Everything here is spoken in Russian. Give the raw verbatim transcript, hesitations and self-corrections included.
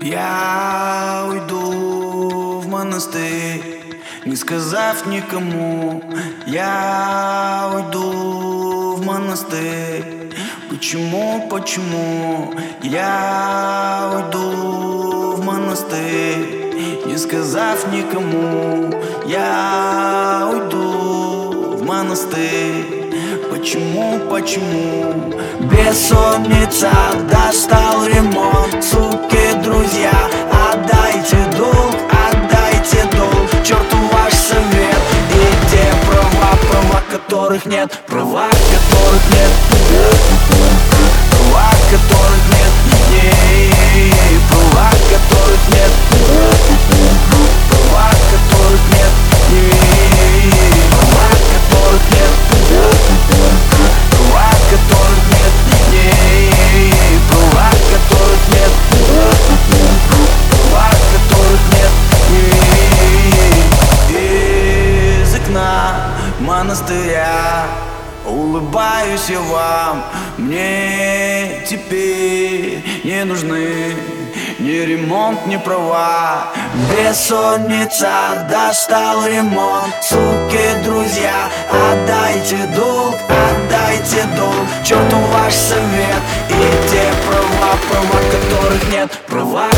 Я уйду в монастырь, не сказав никому. Я уйду в монастырь. Почему, почему? Я уйду в монастырь, не сказав никому. Я уйду в монастырь. Почему, почему? Бессонница, достал ремонт. Суки, друзья, отдайте долг, отдайте долг. Черту ваш совет и те права, права которых нет, права которых нет, права которых нет, не, права которых нет, права которых нет, не, права которых нет, права которых нет, не, права которых нет, права которых нет, не. Из окна монастыря улыбаюсь я вам. Мне теперь не нужны ни ремонт, ни права. Бессонница, достал ремонт. Суки, друзья, отдайте долг, отдайте долг. Черту ваш совет и те права, права которых нет, права